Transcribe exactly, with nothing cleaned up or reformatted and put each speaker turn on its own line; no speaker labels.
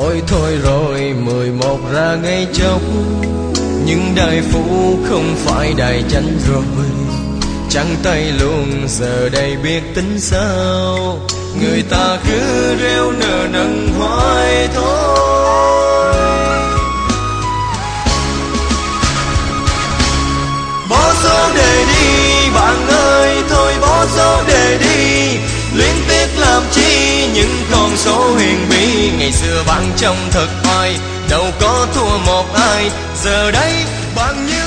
Ôi thôi rồi mười một ra ngay chốc, nhưng đại phủ không phải đại chánh rồi. Trắng tay luôn giờ đây biết tính sao, người ta cứ reo nở nần hoài thôi. Bỏ số đề đi bạn ơi, thôi bỏ số đề đi. Luyến tiếc làm chi những con số huyền bí. Ngày xưa bạn trông thật oai, đâu có thua một ai. Giờ đây bạn như